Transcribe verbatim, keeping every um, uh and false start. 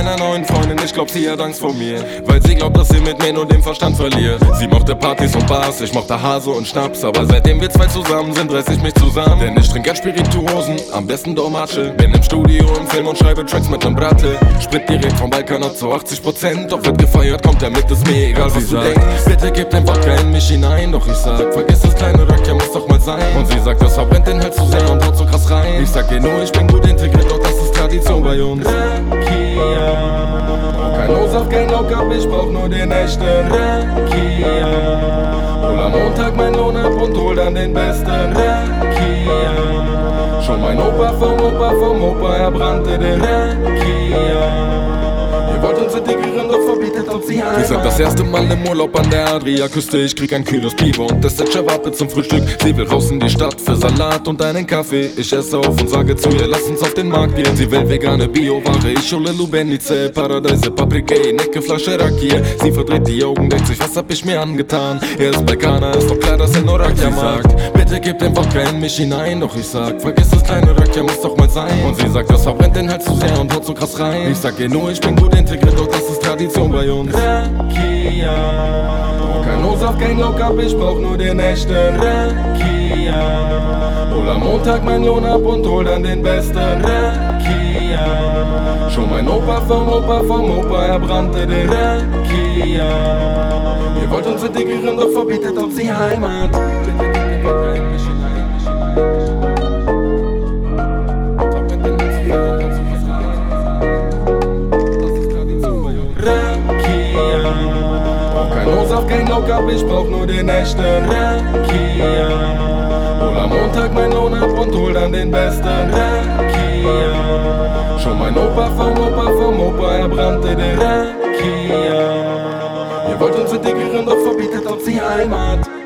meiner neuen Freundin, ich glaub, sie hat Angst vor mir, weil sie glaubt, dass sie mit mir nur den Verstand verliert. Sie mochte Partys und Bars, ich mochte Hase und Schnaps, aber seitdem wir zwei zusammen sind, reiß ich mich zusammen. Denn ich trink gern Spirituosen, am besten Dormatsche. Bin im Studio, im Film und schreibe Tracks mit nem Bratte. Sprit direkt vom Balkan ab zu achtzig Prozent, doch wird gefeiert, kommt er mit, ist mir egal, was du denkst. Bitte gib den Wodka in mich hinein, doch ich sag, vergiss das kleine Röckchen, muss doch mal sein. Und sie sagt, das verbrennt den Hals zu sehr und haut so krass rein. Ich sag ihr nur, ich bin gut integriert, doch das ist Tradition bei uns. Rakia, kein O-Saft, kein Lock-up, ich brauch nur den echten Rakia. Hol am Montag mein Lohn ab und hol dann den besten Rakia. Schon mein Opa vom Opa vom Opa, er brannte den Rakia. Ihr wollt uns integrieren, doch verbietet uns die Heimat. Wir sind das erste Mal im Urlaub an der Adria-Küste. Ich krieg ein kühles Biber und das Shawarma zum Frühstück. Sie will raus in die Stadt für Salat und einen Kaffee. Ich esse auf und sage zu ihr, lass uns auf den Markt gehen. Sie will vegane Bioware, ich hole Lubenice, Paradise, Paprika, Necke, Flasche Rakia. Sie verdreht die Augen, denkt sich, was hab ich mir angetan? Er ist Balkaner, ist doch klar, dass er nur Rakia mag. Bitte gib den Wodka in mich hinein, doch ich sag, vergiss das kleine Rakia, muss doch mal sein. Und sie sagt, das verbrennt den Hals zu sehr und haut so krass rein. Ich sag ihr nur, ich bin gut integriert, doch das ist Tradition bei uns. Rakia, kein O-Saft, kein Lock-up, ich brauch nur den echten Rakia. Hol am Montag mein Lohn ab und hol dann den besten Rakia. Schon mein Opa vom Opa vom Opa, er brannte den Rakia. Ihr wollt uns integrieren, doch verbietet uns die Heimat. Kein Lock-up, ich brauch nur den echten Rakia. Hol am Montag mein Lohn ab und hol dann den besten Rakia. Schon mein Opa vom Opa vom Opa, er brannte den Rakia. Ihr wollt uns integrieren, doch verbietet uns die Heimat.